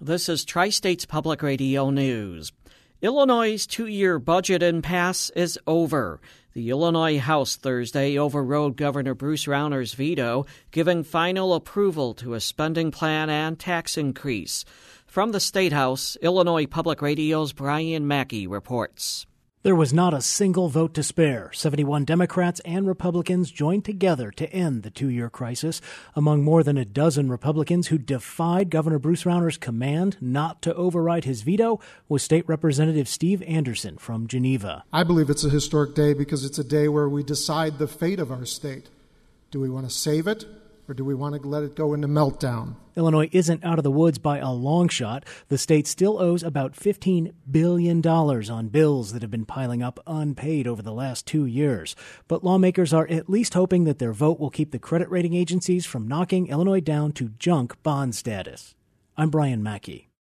This is Tri-States Public Radio News. Illinois' two-year budget impasse is over. The Illinois House Thursday overrode Governor Bruce Rauner's veto, giving final approval to a spending plan and tax increase. From the State House, Illinois Public Radio's Brian Mackey reports. There was not a single vote to spare. 71 Democrats and Republicans joined together to end the two-year crisis. Among more than a dozen Republicans who defied Governor Bruce Rauner's command not to override his veto was State Representative Steve Anderson from Geneva. I believe it's a historic day because it's a day where we decide the fate of our state. Do we want to save it, or do we want to let it go into meltdown? Illinois isn't out of the woods by a long shot. The state still owes about $15 billion on bills that have been piling up unpaid over the last 2 years. But lawmakers are at least hoping that their vote will keep the credit rating agencies from knocking Illinois down to junk bond status. I'm Brian Mackey.